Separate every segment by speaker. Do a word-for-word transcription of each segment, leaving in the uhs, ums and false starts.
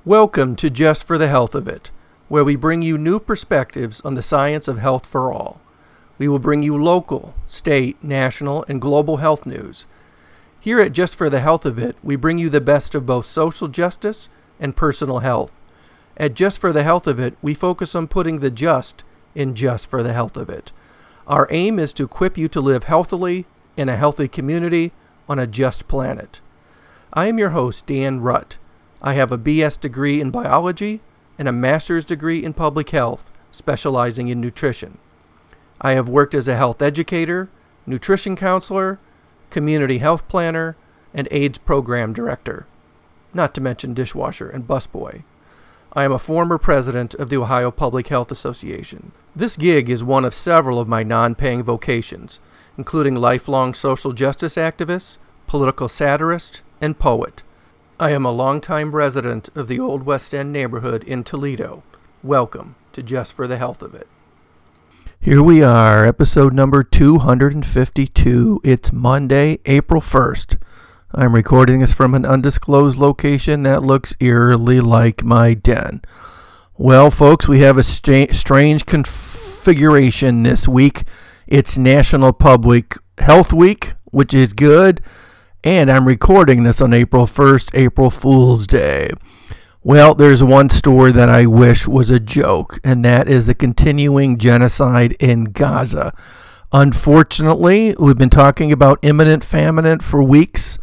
Speaker 1: Welcome to Just for the Health of It, where we bring you new perspectives on the science of health for all. We will bring you local, state, national, and global health news. Here at Just for the Health of It, we bring you the best of both social justice and personal health. At Just for the Health of It, we focus on putting the just in Just for the Health of It. Our aim is to equip you to live healthily in a healthy community on a just planet. I am your host, Dan Rutt. I have a B S degree in biology and a master's degree in public health, specializing in nutrition. I have worked as a health educator, nutrition counselor, community health planner, and AIDS program director, not to mention dishwasher and busboy. I am a former president of the Ohio Public Health Association. This gig is one of several of my non-paying vocations, including lifelong social justice activist, political satirist, and poet. I am a longtime resident of the Old West End neighborhood in Toledo. Welcome to Just for the Health of It. Here we are, episode number two hundred fifty-two. It's Monday, April first. I'm recording this from an undisclosed location that looks eerily like my den. Well, folks, we have a st- strange configuration this week. It's National Public Health Week, which is good. And I'm recording this on April first, April Fool's Day. Well, there's one story that I wish was a joke, and that is the continuing genocide in Gaza. Unfortunately, we've been talking about imminent famine for weeks.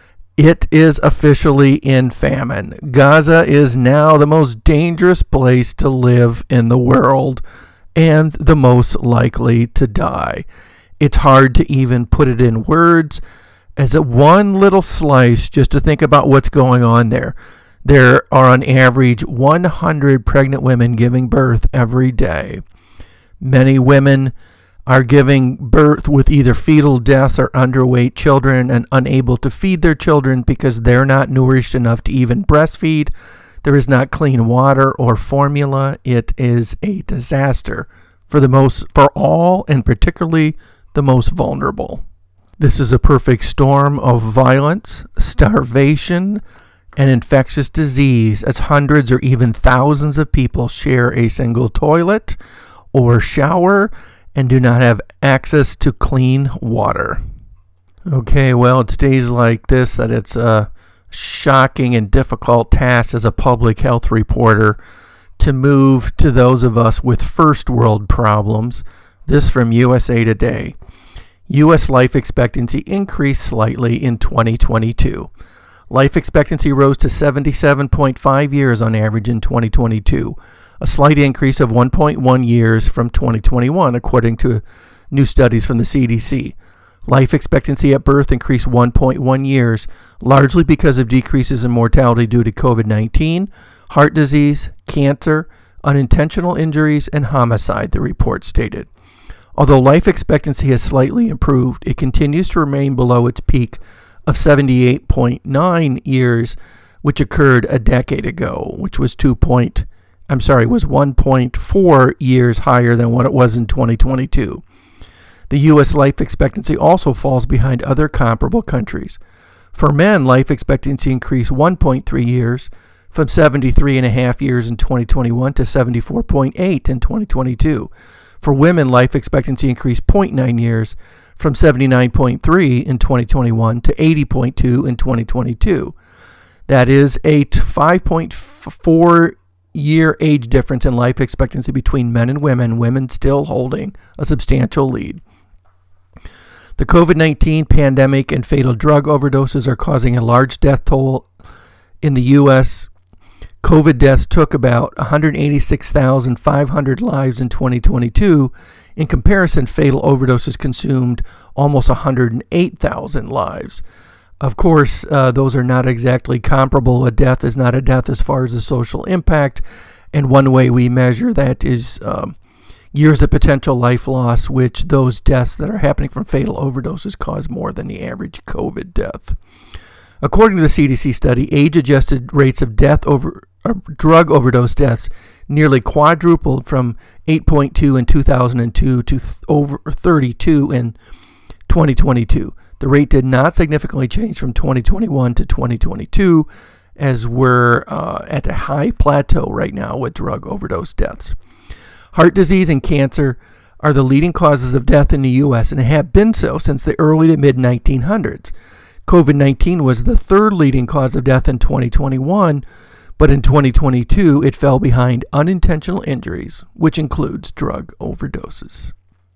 Speaker 1: It is officially in famine. Gaza is now the most dangerous place to live in the world and the most likely to die. It's hard to even put it in words. As a one little slice, just to think about what's going on there. There are on average one hundred pregnant women giving birth every day. Many women are giving birth with either fetal deaths or underweight children and unable to feed their children because they're not nourished enough to even breastfeed. There is not clean water or formula. It is a disaster for the most, for all, and particularly the most vulnerable. This is a perfect storm of violence, starvation, and infectious disease as hundreds or even thousands of people share a single toilet or shower and do not have access to clean water. Okay, well, it's days like this that it's a shocking and difficult task as a public health reporter to move to those of us with first world problems. This from U S A Today. U S life expectancy increased slightly in twenty twenty-two. Life expectancy rose to seventy-seven point five years on average in twenty twenty-two, a slight increase of one point one years from twenty twenty-one, according to new studies from the C D C. Life expectancy at birth increased one point one years, largely because of decreases in mortality due to covid nineteen, heart disease, cancer, unintentional injuries, and homicide, the report stated. Although life expectancy has slightly improved, it continues to remain below its peak of seventy-eight point nine years, which occurred a decade ago, which was two point, I'm sorry, was one point four years higher than what it was in twenty twenty-two. The U S life expectancy also falls behind other comparable countries. For men, life expectancy increased one point three years, from seventy-three and a half years in twenty twenty-one to seventy-four point eight in twenty twenty-two. For women, life expectancy increased zero point nine years, from seventy-nine point three in twenty twenty-one to eighty point two in twenty twenty-two. That is a five point four year age difference in life expectancy between men and women, women still holding a substantial lead. The covid nineteen pandemic and fatal drug overdoses are causing a large death toll in the U S COVID deaths took about one hundred eighty-six thousand five hundred lives in twenty twenty-two. In comparison, fatal overdoses consumed almost one hundred eight thousand lives. Of course, uh, those are not exactly comparable. A death is not a death as far as the social impact, and one way we measure that is um, years of potential life loss, which those deaths that are happening from fatal overdoses cause more than the average COVID death. According to the C D C study, age-adjusted rates of death over of drug overdose deaths nearly quadrupled from eight point two in two thousand two to th- over thirty-two in twenty twenty-two. The rate did not significantly change from twenty twenty-one to twenty twenty-two, as we're uh, at a high plateau right now with drug overdose deaths. Heart disease and cancer are the leading causes of death in the U S and have been so since the early to mid nineteen hundreds. COVID nineteen was the third leading cause of death in twenty twenty-one, but in twenty twenty-two it fell behind unintentional injuries, which includes drug overdoses.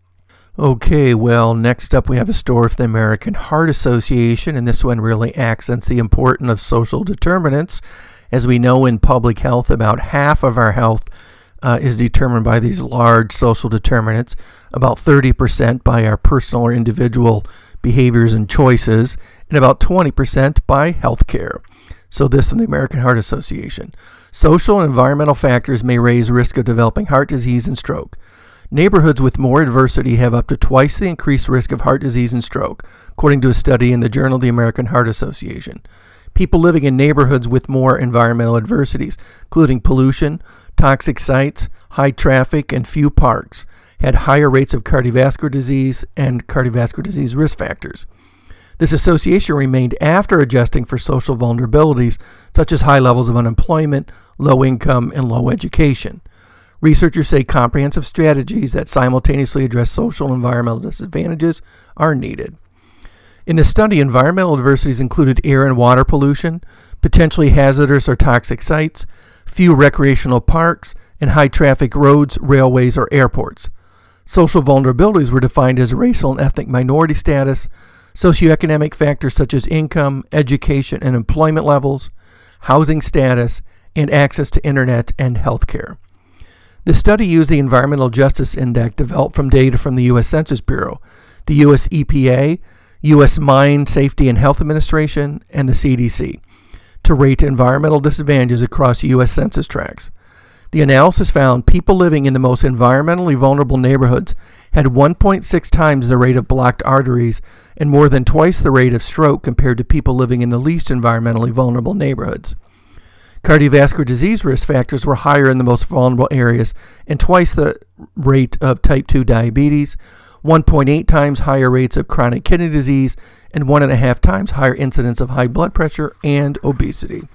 Speaker 1: Okay, well, next up we have a story from the American Heart Association, and this one really accents the importance of social determinants. As we know in public health, about half of our health uh, is determined by these large social determinants, about thirty percent by our personal or individual behaviors and choices, and about twenty percent by healthcare. So this from the American Heart Association. Social and environmental factors may raise risk of developing heart disease and stroke. Neighborhoods with more adversity have up to twice the increased risk of heart disease and stroke, according to a study in the Journal of the American Heart Association. People living in neighborhoods with more environmental adversities, including pollution, toxic sites, high traffic, and few parks, had higher rates of cardiovascular disease and cardiovascular disease risk factors. This association remained after adjusting for social vulnerabilities, such as high levels of unemployment, low income, and low education. Researchers say comprehensive strategies that simultaneously address social and environmental disadvantages are needed. In the study, environmental adversities included air and water pollution, potentially hazardous or toxic sites, few recreational parks, and high-traffic roads, railways, or airports. Social vulnerabilities were defined as racial and ethnic minority status, socioeconomic factors such as income, education, and employment levels, housing status, and access to internet and healthcare. The study used the Environmental Justice Index developed from data from the U S Census Bureau, the U S E P A, U S Mine Safety and Health Administration, and the C D C to rate environmental disadvantages across U S census tracts. The analysis found people living in the most environmentally vulnerable neighborhoods had one point six times the rate of blocked arteries and more than twice the rate of stroke compared to people living in the least environmentally vulnerable neighborhoods. Cardiovascular disease risk factors were higher in the most vulnerable areas and twice the rate of type two diabetes, one point eight times higher rates of chronic kidney disease, and one and a half times higher incidence of high blood pressure and obesity.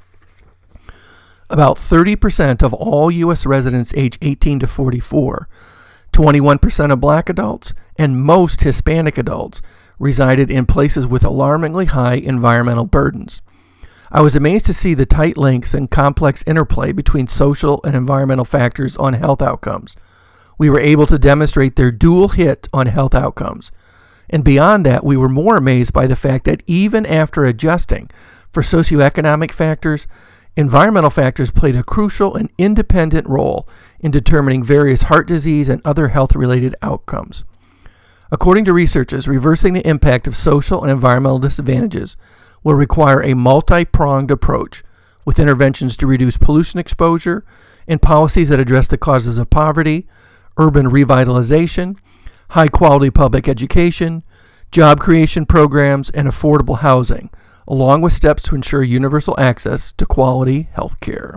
Speaker 1: About thirty percent of all U S residents age eighteen to forty-four, twenty-one percent of black adults, and most Hispanic adults resided in places with alarmingly high environmental burdens. I was amazed to see the tight links and complex interplay between social and environmental factors on health outcomes. We were able to demonstrate their dual hit on health outcomes. And beyond that, we were more amazed by the fact that even after adjusting for socioeconomic factors, environmental factors played a crucial and independent role in determining various heart disease and other health-related outcomes. According to researchers, reversing the impact of social and environmental disadvantages will require a multi-pronged approach with interventions to reduce pollution exposure and policies that address the causes of poverty, urban revitalization, high-quality public education, job creation programs, and affordable housing, along with steps to ensure universal access to quality health care.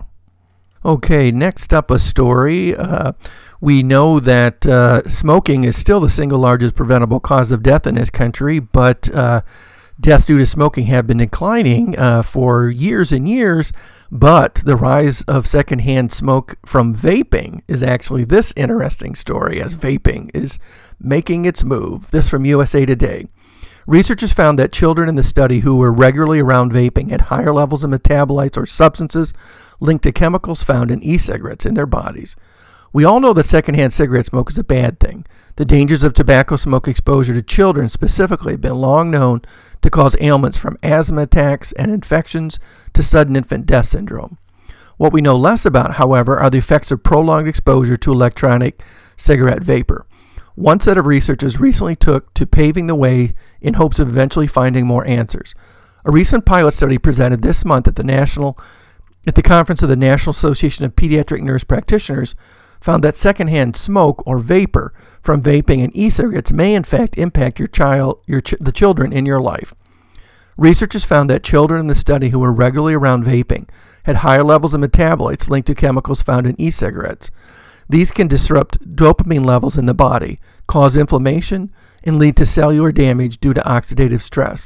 Speaker 1: Okay, next up a story. Uh, we know that uh, smoking is still the single largest preventable cause of death in this country, but uh, deaths due to smoking have been declining uh, for years and years, but the rise of secondhand smoke from vaping is actually this interesting story, as vaping is making its move. This from U S A Today. Researchers found that children in the study who were regularly around vaping had higher levels of metabolites or substances linked to chemicals found in e-cigarettes in their bodies. We all know that secondhand cigarette smoke is a bad thing. The dangers of tobacco smoke exposure to children specifically have been long known to cause ailments from asthma attacks and infections to sudden infant death syndrome. What we know less about, however, are the effects of prolonged exposure to electronic cigarette vapor. One set of researchers recently took to paving the way in hopes of eventually finding more answers. A recent pilot study presented this month at the National at the conference of the National Association of Pediatric Nurse Practitioners found that secondhand smoke or vapor from vaping and e-cigarettes may in fact impact your child, your ch- the children in your life. Researchers found that children in the study who were regularly around vaping had higher levels of metabolites linked to chemicals found in e-cigarettes. These can disrupt dopamine levels in the body, cause inflammation, and lead to cellular damage due to oxidative stress.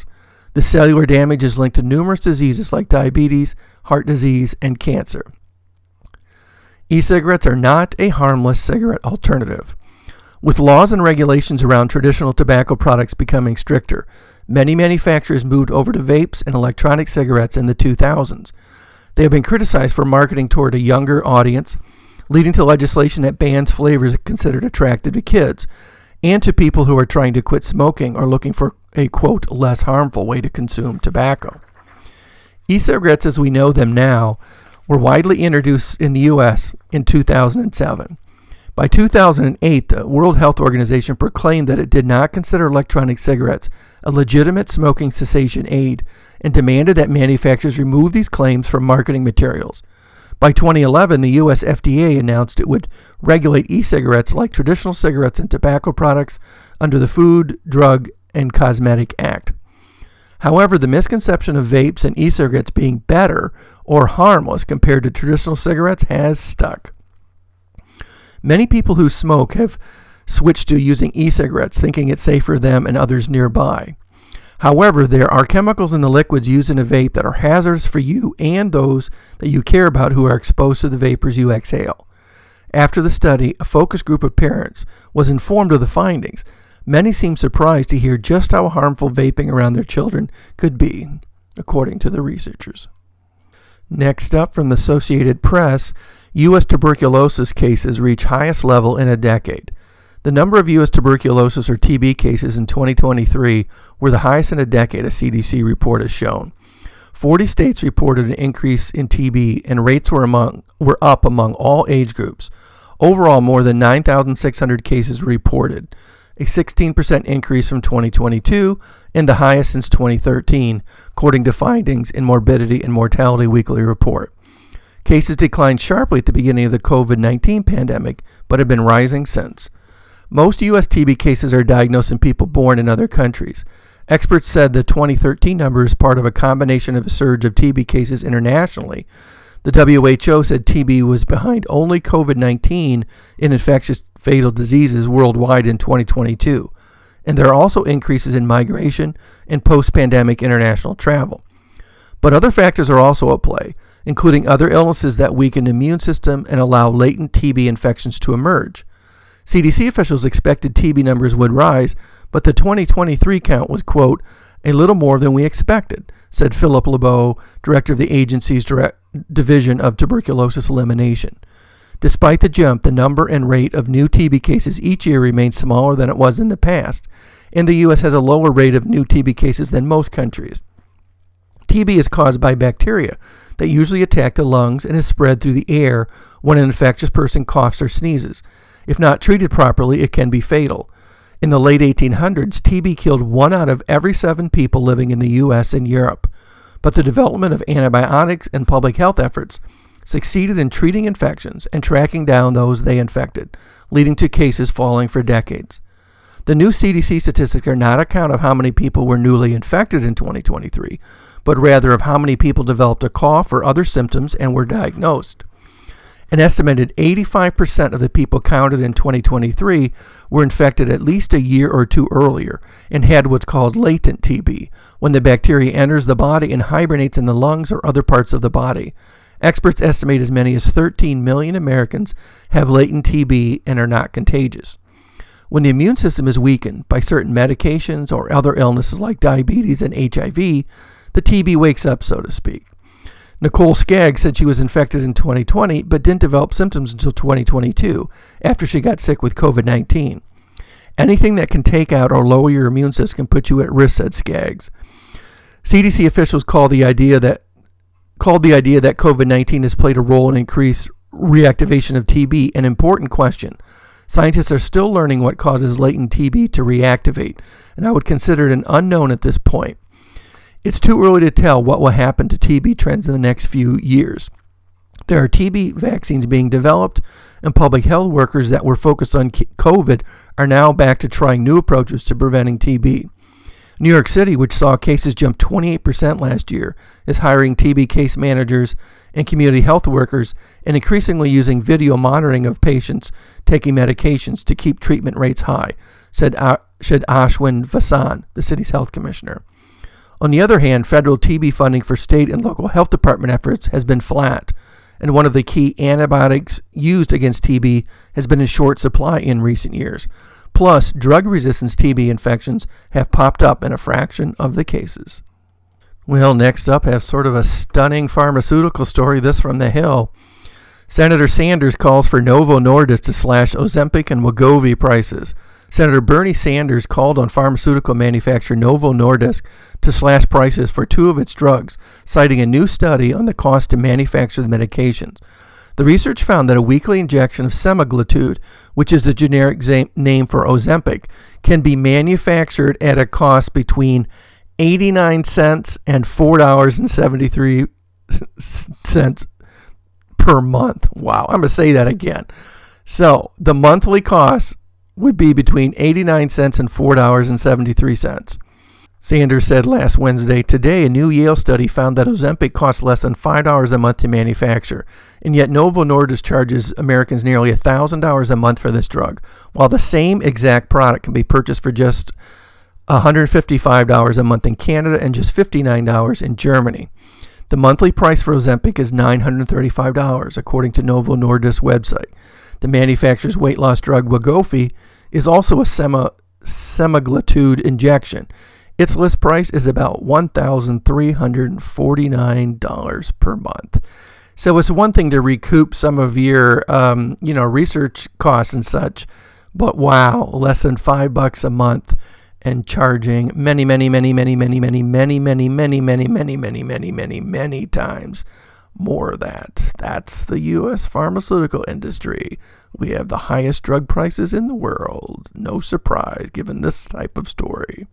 Speaker 1: The cellular damage is linked to numerous diseases like diabetes, heart disease, and cancer. E-cigarettes are not a harmless cigarette alternative. With laws and regulations around traditional tobacco products becoming stricter, many manufacturers moved over to vapes and electronic cigarettes in the two thousands. They have been criticized for marketing toward a younger audience, leading to legislation that bans flavors considered attractive to kids and to people who are trying to quit smoking or looking for a, quote, less harmful way to consume tobacco. E-cigarettes as we know them now were widely introduced in the U S in two thousand seven. By two thousand eight, the World Health Organization proclaimed that it did not consider electronic cigarettes a legitimate smoking cessation aid and demanded that manufacturers remove these claims from marketing materials. By twenty eleven, the U S F D A announced it would regulate e-cigarettes like traditional cigarettes and tobacco products under the Food, Drug, and Cosmetic Act. However, the misconception of vapes and e-cigarettes being better or harmless compared to traditional cigarettes has stuck. Many people who smoke have switched to using e-cigarettes, thinking it's safe for them and others nearby. However, there are chemicals in the liquids used in a vape that are hazardous for you and those that you care about who are exposed to the vapors you exhale. After the study, a focus group of parents was informed of the findings. Many seemed surprised to hear just how harmful vaping around their children could be, according to the researchers. Next up, from the Associated Press, U S tuberculosis cases reach highest level in a decade. The number of U S tuberculosis or T B cases in twenty twenty-three were the highest in a decade, a C D C report has shown. forty states reported an increase in T B, and rates were among were up among all age groups. Overall, more than nine thousand six hundred cases were reported, a sixteen percent increase from twenty twenty-two and the highest since twenty thirteen, according to findings in Morbidity and Mortality Weekly Report. Cases declined sharply at the beginning of the covid nineteen pandemic, but have been rising since. Most U S T B cases are diagnosed in people born in other countries. Experts said the twenty thirteen number is part of a combination of a surge of T B cases internationally. The W H O said T B was behind only covid nineteen in infectious fatal diseases worldwide in twenty twenty-two, and there are also increases in migration and post-pandemic international travel. But other factors are also at play, including other illnesses that weaken the immune system and allow latent T B infections to emerge. C D C officials expected T B numbers would rise, but the twenty twenty-three count was, quote, a little more than we expected, said Philip LeBeau, director of the agency's direct Division of Tuberculosis Elimination. Despite the jump, the number and rate of new T B cases each year remains smaller than it was in the past, and the U S has a lower rate of new T B cases than most countries. T B is caused by bacteria that usually attack the lungs and is spread through the air when an infectious person coughs or sneezes. If not treated properly, it can be fatal. In the late eighteen hundreds, T B killed one out of every seven people living in the U S and Europe. But the development of antibiotics and public health efforts succeeded in treating infections and tracking down those they infected, leading to cases falling for decades. The new C D C statistics are not a count of how many people were newly infected in twenty twenty-three, but rather of how many people developed a cough or other symptoms and were diagnosed. An estimated eighty-five percent of the people counted in twenty twenty-three were infected at least a year or two earlier and had what's called latent T B, when the bacteria enters the body and hibernates in the lungs or other parts of the body. Experts estimate as many as thirteen million Americans have latent T B and are not contagious. When the immune system is weakened by certain medications or other illnesses like diabetes and H I V, the T B wakes up, so to speak. Nicole Skaggs said she was infected in twenty twenty but didn't develop symptoms until twenty twenty-two, after she got sick with covid nineteen. Anything that can take out or lower your immune system can put you at risk, said Skaggs. C D C officials called the idea that called the idea that covid nineteen has played a role in increased reactivation of T B an important question. Scientists are still learning what causes latent T B to reactivate, and I would consider it an unknown at this point. It's too early to tell what will happen to T B trends in the next few years. There are T B vaccines being developed, and public health workers that were focused on COVID are now back to trying new approaches to preventing T B. New York City, which saw cases jump twenty-eight percent last year, is hiring T B case managers and community health workers and increasingly using video monitoring of patients taking medications to keep treatment rates high, said, said Ashwin Vasan, the city's health commissioner. On the other hand, federal T B funding for state and local health department efforts has been flat, and one of the key antibiotics used against T B has been in short supply in recent years. Plus, drug-resistant T B infections have popped up in a fraction of the cases. Well, next up, I have sort of a stunning pharmaceutical story, this from the Hill. Senator Sanders calls for Novo Nordisk to slash Ozempic and Wegovy prices. Senator Bernie Sanders called on pharmaceutical manufacturer Novo Nordisk to slash prices for two of its drugs, citing a new study on the cost to manufacture the medications. The research found that a weekly injection of semaglutide, which is the generic name for Ozempic, can be manufactured at a cost between eighty-nine cents and four dollars and seventy-three cents per month. Wow, I'm going to say that again. So the monthly cost would be between eighty-nine cents and four dollars and seventy-three cents. Sanders said last Wednesday, today a new Yale study found that Ozempic costs less than five dollars a month to manufacture, and yet Novo Nordisk charges Americans nearly one thousand dollars a month for this drug, while the same exact product can be purchased for just one hundred fifty-five dollars a month in Canada and just fifty-nine dollars in Germany. The monthly price for Ozempic is nine hundred thirty-five dollars, according to Novo Nordisk's website. The manufacturer's weight loss drug Wegovy is also a sema, semaglutide injection. Its list price is about one thousand three hundred forty-nine dollars per month. So it's one thing to recoup some of your, um, you know, research costs and such, but wow, less than five bucks a month and charging many, many, many, many, many, many, many, many, many, many, many, many, many, many, many times more of that. That's the U S pharmaceutical industry. We have the highest drug prices in the world. No surprise, given this type of story.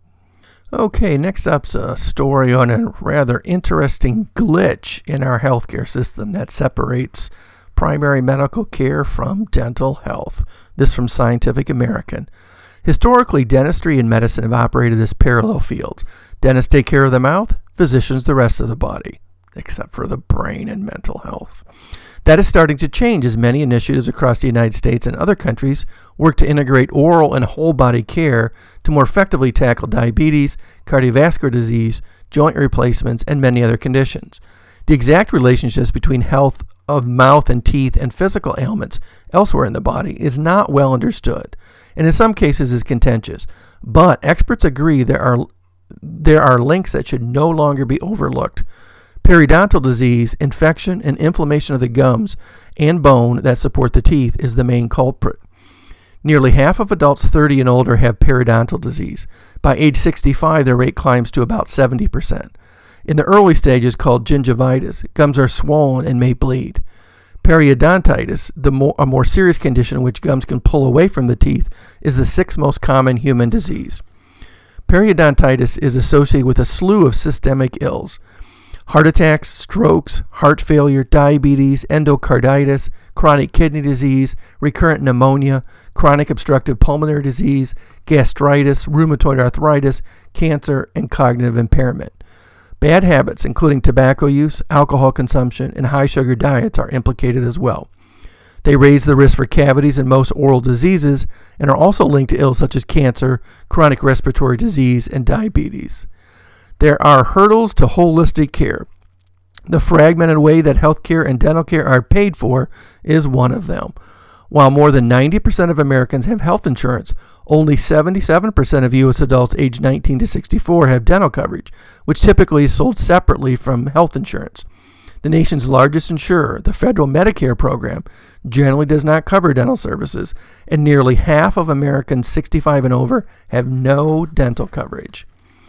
Speaker 1: Okay, next up's a story on a rather interesting glitch in our healthcare system that separates primary medical care from dental health. This from Scientific American. Historically, dentistry and medicine have operated as parallel fields. Dentists take care of the mouth, physicians the rest of the body, except for the brain and mental health. That is starting to change as many initiatives across the United States and other countries work to integrate oral and whole body care to more effectively tackle diabetes, cardiovascular disease, joint replacements, and many other conditions. The exact relationships between health of mouth and teeth and physical ailments elsewhere in the body is not well understood, and in some cases is contentious. But experts agree there are there are links that should no longer be overlooked. Periodontal disease, infection, and inflammation of the gums and bone that support the teeth is the main culprit. Nearly half of adults thirty and older have periodontal disease. By age sixty-five, the rate climbs to about seventy percent. In the early stages, called gingivitis, gums are swollen and may bleed. Periodontitis, the more, a more serious condition in which gums can pull away from the teeth, is the sixth most common human disease. Periodontitis is associated with a slew of systemic ills: heart attacks, strokes, heart failure, diabetes, endocarditis, chronic kidney disease, recurrent pneumonia, chronic obstructive pulmonary disease, gastritis, rheumatoid arthritis, cancer, and cognitive impairment. Bad habits, including tobacco use, alcohol consumption, and high-sugar diets, are implicated as well. They raise the risk for cavities and most oral diseases and are also linked to ills such as cancer, chronic respiratory disease, and diabetes. There are hurdles to holistic care. The fragmented way that healthcare and dental care are paid for is one of them. While more than ninety percent of Americans have health insurance, only seventy-seven percent of U S adults aged nineteen to sixty-four have dental coverage, which typically is sold separately from health insurance. The nation's largest insurer, the federal Medicare program, generally does not cover dental services, and nearly half of Americans sixty-five and over have no dental coverage.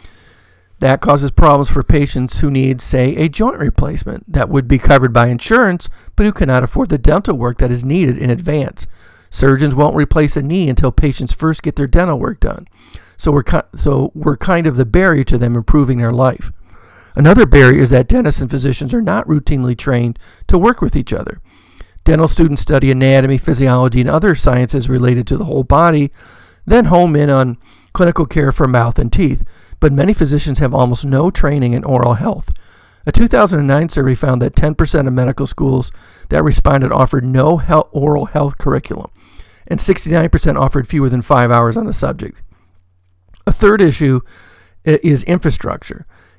Speaker 1: That causes problems for patients who need, say, a joint replacement that would be covered by insurance, but who cannot afford the dental work that is needed in advance. Surgeons won't replace a knee until patients first get their dental work done. So we're, ki- so we're kind of the barrier to them improving their life. Another barrier is that dentists and physicians are not routinely trained to work with each other. Dental students study anatomy, physiology, and other sciences related to the whole body, then home in on clinical care for mouth and teeth. But many physicians have almost no training in oral health. A two thousand nine survey found that ten percent of medical schools that responded offered no health, oral health curriculum, and sixty-nine percent offered fewer than five hours on the subject. A third issue is infrastructure.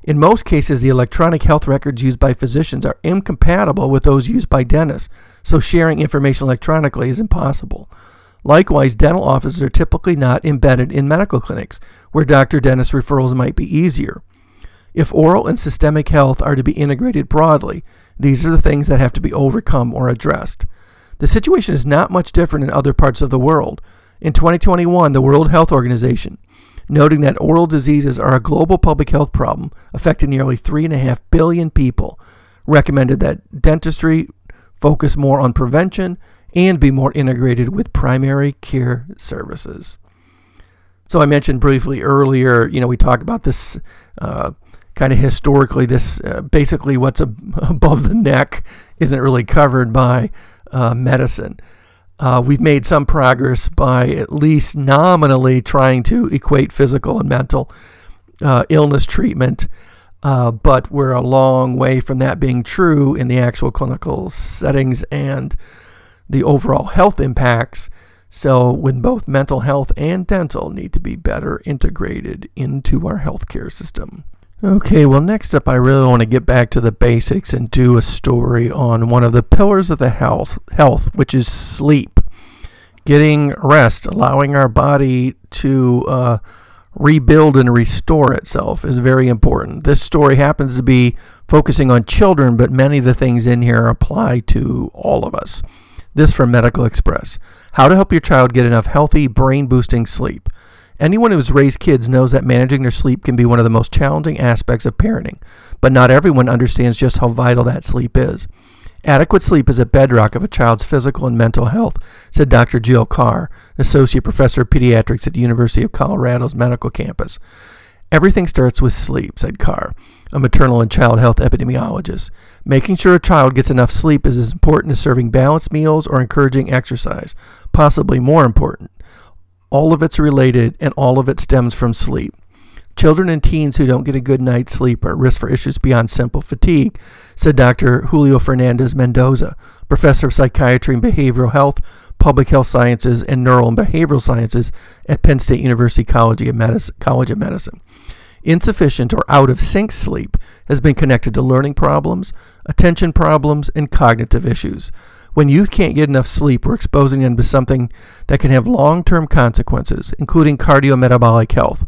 Speaker 1: In most cases, the electronic health records used by physicians are incompatible with those used by dentists, so sharing information electronically is impossible. Likewise, dental offices are typically not embedded in medical clinics, where doctor-dentist referrals might be easier. If oral and systemic health are to be integrated broadly, these are the things that have to be overcome or addressed. The situation is not much different in other parts of the world. In twenty twenty-one, the World Health Organization, noting that oral diseases are a global public health problem affecting nearly three point five billion people, recommended that dentistry focus more on prevention and be more integrated with primary care services. So I mentioned briefly earlier, you know, we talk about this uh, kind of historically, this uh, basically what's ab- above the neck isn't really covered by uh, medicine. Uh, we've made some progress by at least nominally trying to equate physical and mental uh, illness treatment, uh, but we're a long way from that being true in the actual clinical settings and the overall health impacts. So when both mental health and dental need to be better integrated into our healthcare system. Okay, well, next up, I really want to get back to the basics and do a story on one of the pillars of the health, health, which is sleep. Getting rest, allowing our body to uh, rebuild and restore itself is very important. This story happens to be focusing on children, but many of the things in here apply to all of us. This from Medical Express. How to help your child get enough healthy, brain-boosting sleep. Anyone who's raised kids knows that managing their sleep can be one of the most challenging aspects of parenting, but not everyone understands just how vital that sleep is. Adequate sleep is a bedrock of a child's physical and mental health, said Doctor Jill Carr, Associate Professor of Pediatrics at the University of Colorado's medical campus. Everything starts with sleep, said Carr, a maternal and child health epidemiologist. Making sure a child gets enough sleep is as important as serving balanced meals or encouraging exercise, possibly more important. All of it's related, and all of it stems from sleep. Children and teens who don't get a good night's sleep are at risk for issues beyond simple fatigue, said Doctor Julio Fernandez Mendoza, professor of psychiatry and behavioral health, public health sciences, and neural and behavioral sciences at Penn State University College of Medicine. College of Medicine. Insufficient or out-of-sync sleep has been connected to learning problems, attention problems, and cognitive issues. When youth can't get enough sleep, we're exposing them to something that can have long-term consequences, including cardiometabolic health.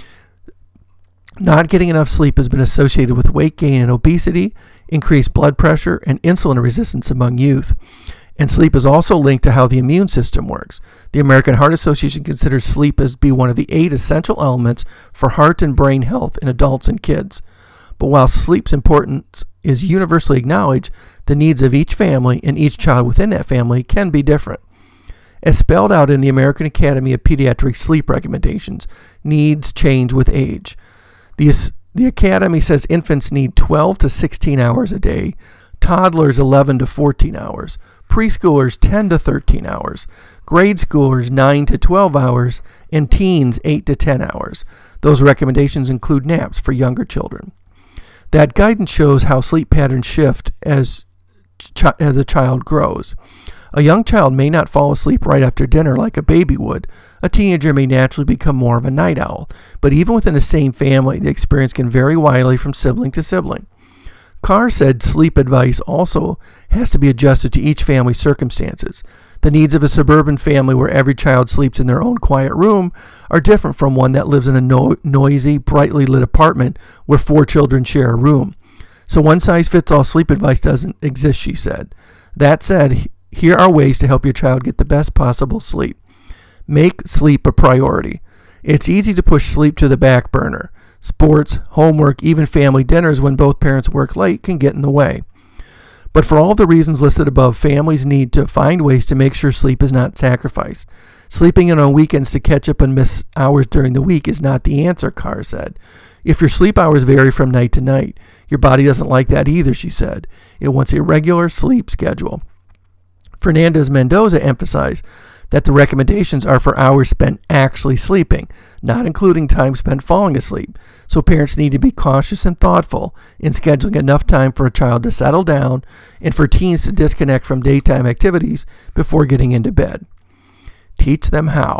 Speaker 1: Not getting enough sleep has been associated with weight gain and obesity, increased blood pressure, and insulin resistance among youth. And sleep is also linked to how the immune system works. The American Heart Association considers sleep as be one of the eight essential elements for heart and brain health in adults and kids. But while sleep's importance is universally acknowledged, the needs of each family and each child within that family can be different. As spelled out in the American Academy of Pediatrics sleep recommendations, needs change with age. The, the Academy says infants need twelve to sixteen hours a day, toddlers eleven to fourteen hours, preschoolers ten to thirteen hours, grade schoolers nine to twelve hours, and teens eight to ten hours. Those recommendations include naps for younger children. That guidance shows how sleep patterns shift as, ch- as a child grows. A young child may not fall asleep right after dinner like a baby would. A teenager may naturally become more of a night owl. But even within the same family, the experience can vary widely from sibling to sibling. Carr said sleep advice also has to be adjusted to each family's circumstances. The needs of a suburban family where every child sleeps in their own quiet room are different from one that lives in a no- noisy, brightly lit apartment where four children share a room. So one-size-fits-all sleep advice doesn't exist, she said. That said, here are ways to help your child get the best possible sleep. Make sleep a priority. It's easy to push sleep to the back burner. Sports, homework, even family dinners when both parents work late can get in the way. But for all the reasons listed above, families need to find ways to make sure sleep is not sacrificed. Sleeping in on weekends to catch up and miss hours during the week is not the answer, Carr said. If your sleep hours vary from night to night, your body doesn't like that either, she said. It wants a regular sleep schedule. Fernandez Mendoza emphasized that the recommendations are for hours spent actually sleeping, not including time spent falling asleep. So parents need to be cautious and thoughtful in scheduling enough time for a child to settle down and for teens to disconnect from daytime activities before getting into bed. Teach them how.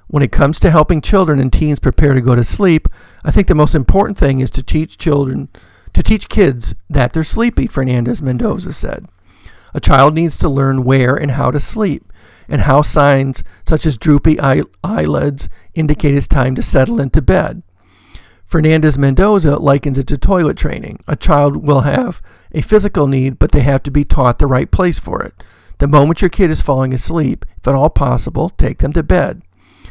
Speaker 1: When it comes to helping children and teens prepare to go to sleep, I think the most important thing is to teach children, to teach kids that they're sleepy, Fernandez-Mendoza said. A child needs to learn where and how to sleep, and how signs such as droopy eye- eyelids indicate it's time to settle into bed. Fernandez-Mendoza likens it to toilet training. A child will have a physical need, but they have to be taught the right place for it. The moment your kid is falling asleep, if at all possible, take them to bed.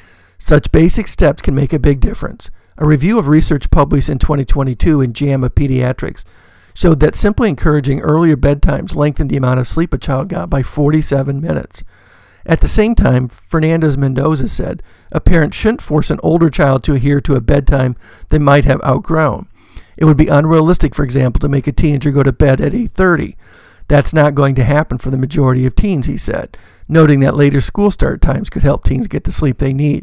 Speaker 1: Such basic steps can make a big difference. A review of research published in twenty twenty-two in JAMA Pediatrics showed that simply encouraging earlier bedtimes lengthened the amount of sleep a child got by forty-seven minutes. At the same time, Fernandez-Mendoza said, a parent shouldn't force an older child to adhere to a bedtime they might have outgrown. It would be unrealistic, for example, to make a teenager go to bed at eight thirty. That's not going to happen for the majority of teens, he said, noting that later school start times could help teens get the sleep they need.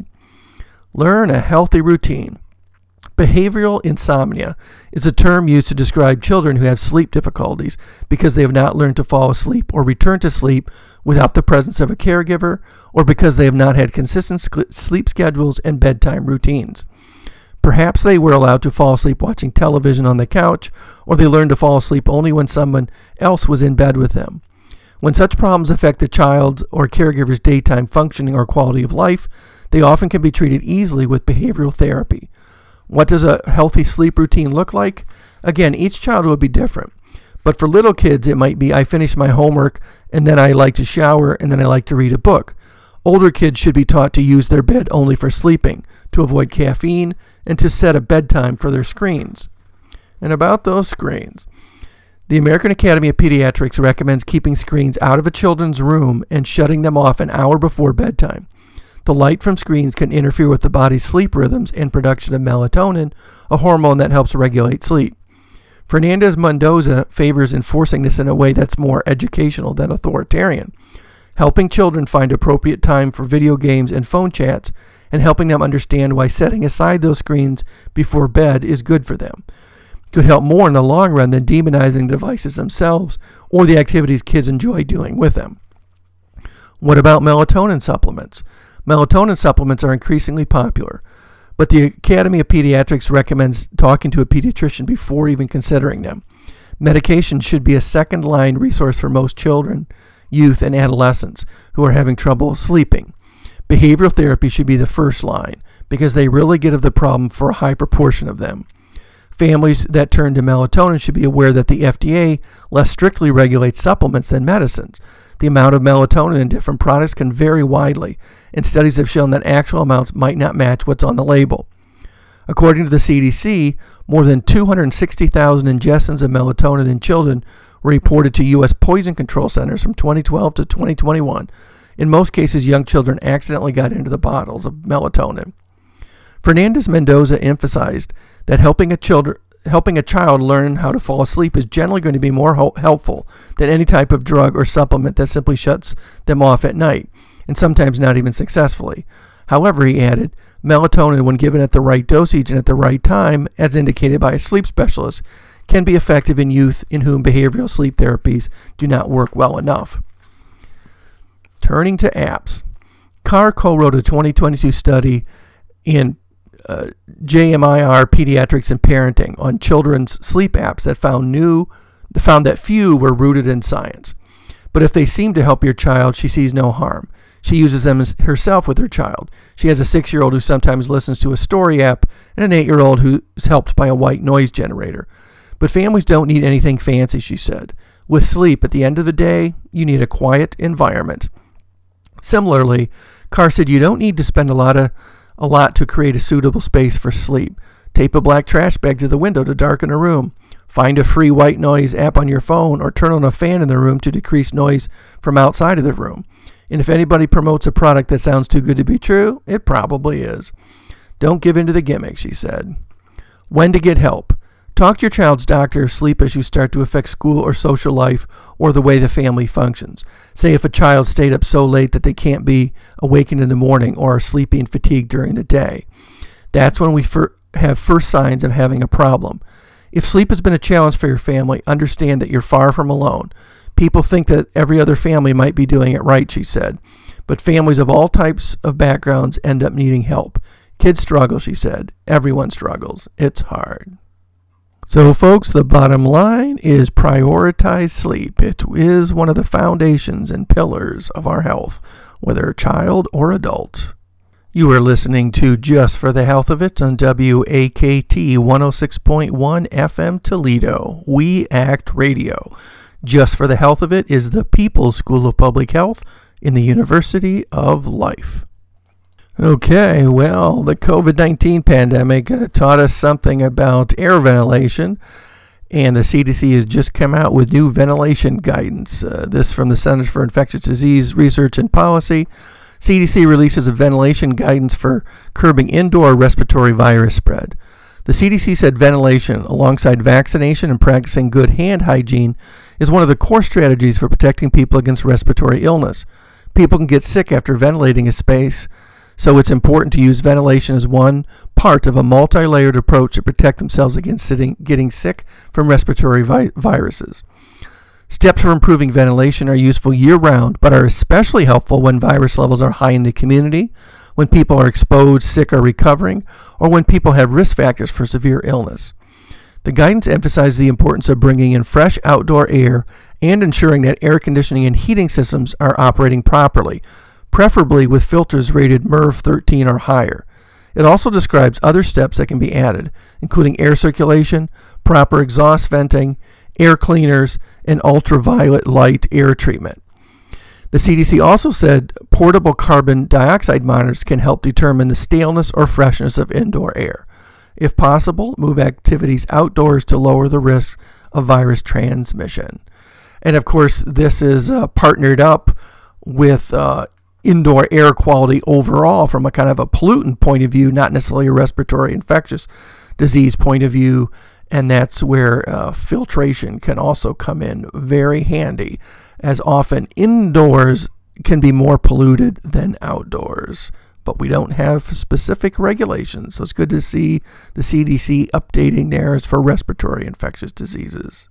Speaker 1: Learn a healthy routine. Behavioral insomnia is a term used to describe children who have sleep difficulties because they have not learned to fall asleep or return to sleep without the presence of a caregiver, or because they have not had consistent sleep schedules and bedtime routines. Perhaps they were allowed to fall asleep watching television on the couch, or they learned to fall asleep only when someone else was in bed with them. When such problems affect the child's or caregiver's daytime functioning or quality of life, they often can be treated easily with behavioral therapy. What does a healthy sleep routine look like? Again, each child will be different. But for little kids, it might be, I finish my homework, and then I like to shower, and then I like to read a book. Older kids should be taught to use their bed only for sleeping, to avoid caffeine, and to set a bedtime for their screens. And about those screens, the American Academy of Pediatrics recommends keeping screens out of a children's room and shutting them off an hour before bedtime. The light from screens can interfere with the body's sleep rhythms and production of melatonin, a hormone that helps regulate sleep. Fernandez-Mendoza favors enforcing this in a way that's more educational than authoritarian, helping children find appropriate time for video games and phone chats, and helping them understand why setting aside those screens before bed is good for them. It could help more in the long run than demonizing the devices themselves or the activities kids enjoy doing with them. What about melatonin supplements? Melatonin supplements are increasingly popular, but the Academy of Pediatrics recommends talking to a pediatrician before even considering them. Medication should be a second-line resource for most children, youth, and adolescents who are having trouble sleeping. Behavioral therapy should be the first line because they really get at the problem for a high proportion of them. Families that turn to melatonin should be aware that the F D A less strictly regulates supplements than medicines. The amount of melatonin in different products can vary widely, and studies have shown that actual amounts might not match what's on the label. According to the C D C, more than two hundred sixty thousand ingestions of melatonin in children were reported to U S poison control centers from twenty twelve to twenty twenty-one. In most cases, young children accidentally got into the bottles of melatonin. Fernandez-Mendoza emphasized that helping a, children, helping a child learn how to fall asleep is generally going to be more ho- helpful than any type of drug or supplement that simply shuts them off at night, and sometimes not even successfully. However, he added, melatonin, when given at the right dosage and at the right time, as indicated by a sleep specialist, can be effective in youth in whom behavioral sleep therapies do not work well enough. Turning to apps, Carr co-wrote a twenty twenty-two study in uh, J M I R Pediatrics and Parenting on children's sleep apps that found new, found that few were rooted in science. But if they seem to help your child, she sees no harm. She uses them as herself with her child. She has a six-year-old who sometimes listens to a story app and an eight-year-old who's helped by a white noise generator. But families don't need anything fancy, she said. With sleep, at the end of the day, you need a quiet environment. Similarly, Carr said you don't need to spend a lot of a lot to create a suitable space for sleep. Tape a black trash bag to the window to darken a room. Find a free white noise app on your phone, or turn on a fan in the room to decrease noise from outside of the room. And if anybody promotes a product that sounds too good to be true, it probably is. Don't give in to the gimmick, she said. When to get help. Talk to your child's doctor if sleep issues start to affect school or social life or the way the family functions. Say if a child stayed up so late that they can't be awakened in the morning or are sleepy and fatigued during the day. That's when we fir- have first signs of having a problem. If sleep has been a challenge for your family, understand that you're far from alone. People think that every other family might be doing it right, she said. But families of all types of backgrounds end up needing help. Kids struggle, she said. Everyone struggles. It's hard. So, folks, the bottom line is prioritize sleep. It is one of the foundations and pillars of our health, whether child or adult. You are listening to Just for the Health of It on W A K T one oh six point one F M Toledo. We Act Radio. Just for the Health of It is the People's School of Public Health in the University of Life. Okay, well, the covid nineteen pandemic uh, taught us something about air ventilation, and the C D C has just come out with new ventilation guidance. Uh, this from the Centers for Infectious Disease Research and Policy. C D C releases a ventilation guidance for curbing indoor respiratory virus spread. The C D C said ventilation, alongside vaccination and practicing good hand hygiene, is one of the core strategies for protecting people against respiratory illness. People can get sick after ventilating a space, so it's important to use ventilation as one part of a multi-layered approach to protect themselves against sitting, getting sick from respiratory vi- viruses. Steps for improving ventilation are useful year-round, but are especially helpful when virus levels are high in the community, when people are exposed, sick, or recovering, or when people have risk factors for severe illness. The guidance emphasizes the importance of bringing in fresh outdoor air and ensuring that air conditioning and heating systems are operating properly, preferably with filters rated M E R V thirteen or higher. It also describes other steps that can be added, including air circulation, proper exhaust venting, air cleaners, and ultraviolet light air treatment. The C D C also said portable carbon dioxide monitors can help determine the staleness or freshness of indoor air. If possible, move activities outdoors to lower the risk of virus transmission. And of course, this is uh, partnered up with uh, indoor air quality overall from a kind of a pollutant point of view, not necessarily a respiratory infectious disease point of view. And that's where uh, filtration can also come in very handy, as often indoors can be more polluted than outdoors. But we don't have specific regulations, so it's good to see the C D C updating theirs for respiratory infectious diseases.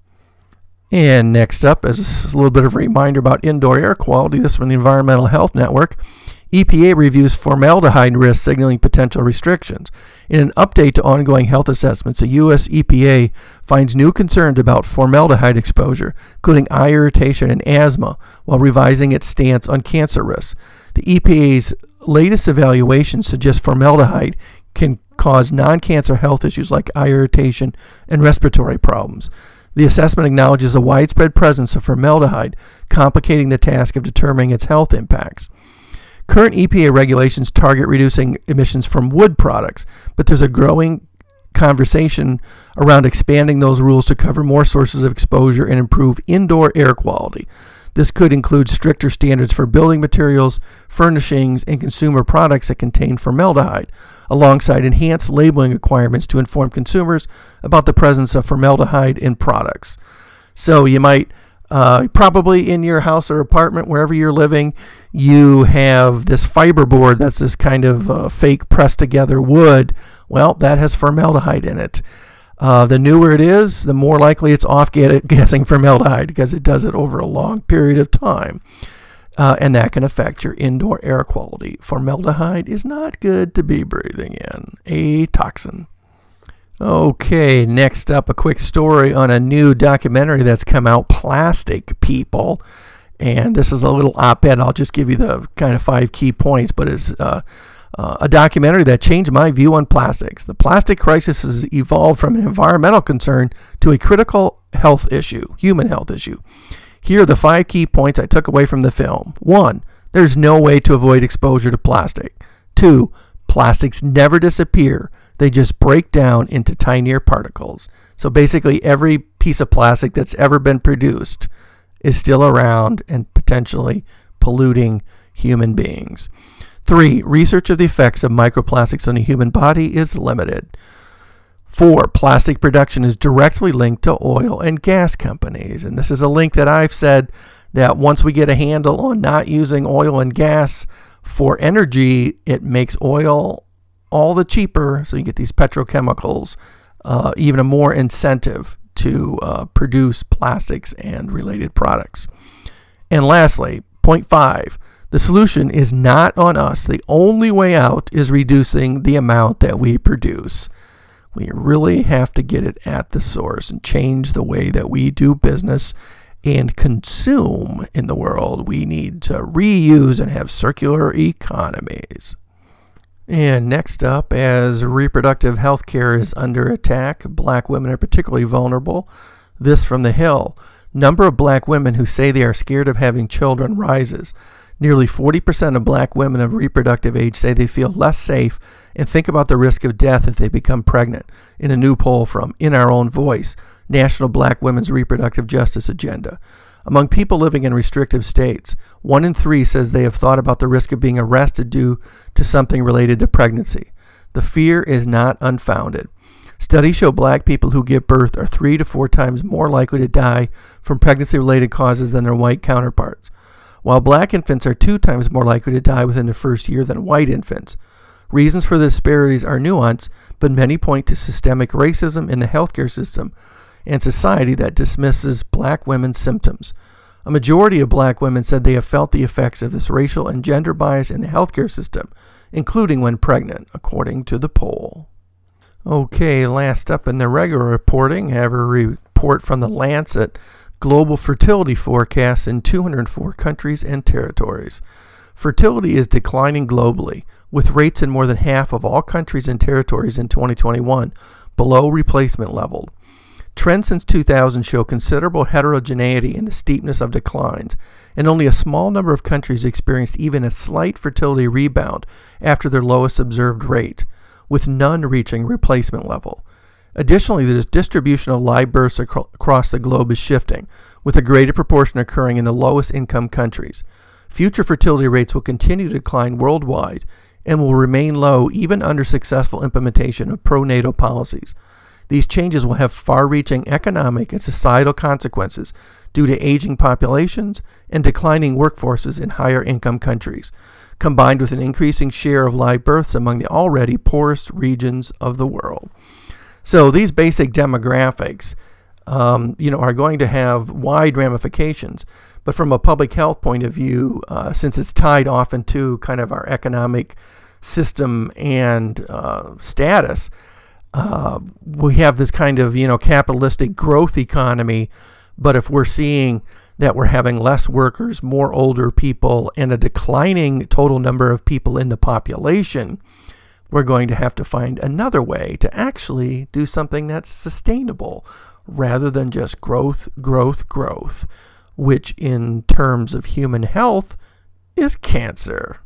Speaker 1: And next up, as a little bit of a reminder about indoor air quality, this from the Environmental Health Network. E P A reviews formaldehyde risk signaling potential restrictions. In an update to ongoing health assessments, the U S E P A finds new concerns about formaldehyde exposure, including eye irritation and asthma, while revising its stance on cancer risks. The E P A's latest evaluation suggests formaldehyde can cause non-cancer health issues like eye irritation and respiratory problems. The assessment acknowledges the widespread presence of formaldehyde, complicating the task of determining its health impacts. Current E P A regulations target reducing emissions from wood products, but there's a growing conversation around expanding those rules to cover more sources of exposure and improve indoor air quality. This could include stricter standards for building materials, furnishings, and consumer products that contain formaldehyde, alongside enhanced labeling requirements to inform consumers about the presence of formaldehyde in products. So you might Uh, probably in your house or apartment, wherever you're living, you have this fiberboard that's this kind of uh, fake pressed together wood. Well, that has formaldehyde in it. Uh, the newer it is, the more likely it's off-gassing formaldehyde because it does it over a long period of time. Uh, and that can affect your indoor air quality. Formaldehyde is not good to be breathing in. A toxin. Okay, next up, a quick story on a new documentary that's come out, Plastic People. And this is a little op-ed. I'll just give you the kind of five key points, but it's uh, uh, a documentary that changed my view on plastics. The plastic crisis has evolved from an environmental concern to a critical health issue, human health issue. Here are the five key points I took away from the film. One, there's no way to avoid exposure to plastic. Two, plastics never disappear. They just break down into tinier particles. So basically every piece of plastic that's ever been produced is still around and potentially polluting human beings. Three, research of the effects of microplastics on the human body is limited. Four, plastic production is directly linked to oil and gas companies. And this is a link that I've said that once we get a handle on not using oil and gas for energy, it makes oil all the cheaper, so you get these petrochemicals, uh, even a more incentive to uh, produce plastics and related products. And lastly, point five, The solution is not on us. The only way out is reducing the amount that we produce. We really have to get it at the source and change the way that we do business and consume in the world. We need to reuse and have circular economies. And next up, as reproductive health care is under attack, black women are particularly vulnerable. This from The Hill. Number of black women who say they are scared of having children rises. Nearly forty percent of black women of reproductive age say they feel less safe and think about the risk of death if they become pregnant, in a new poll from In Our Own Voice, National Black Women's Reproductive Justice Agenda. Among people living in restrictive states, one in three says they have thought about the risk of being arrested due to something related to pregnancy. The fear is not unfounded. Studies show black people who give birth are three to four times more likely to die from pregnancy-related causes than their white counterparts, while black infants are two times more likely to die within the first year than white infants. Reasons for the disparities are nuanced, but many point to systemic racism in the healthcare system and society that dismisses black women's symptoms. A majority of black women said they have felt the effects of this racial and gender bias in the healthcare system, including when pregnant, according to the poll. Okay, last up in the regular reporting, I have a report from the Lancet, Global Fertility Forecasts in two hundred four countries and territories. Fertility is declining globally, with rates in more than half of all countries and territories in twenty twenty-one below replacement level. Trends since two thousand show considerable heterogeneity in the steepness of declines, and only a small number of countries experienced even a slight fertility rebound after their lowest observed rate, with none reaching replacement level. Additionally, the distribution of live births ac- across the globe is shifting, with a greater proportion occurring in the lowest income countries. Future fertility rates will continue to decline worldwide and will remain low even under successful implementation of pronatal policies. These changes will have far-reaching economic and societal consequences due to aging populations and declining workforces in higher-income countries, combined with an increasing share of live births among the already poorest regions of the world. So these basic demographics, um, you know, are going to have wide ramifications. But from a public health point of view, uh, since it's tied often to kind of our economic system and uh, status, uh, we have this kind of, you know, capitalistic growth economy. But if we're seeing that we're having less workers, more older people, and a declining total number of people in the population, we're going to have to find another way to actually do something that's sustainable rather than just growth, growth, growth, which in terms of human health is cancer.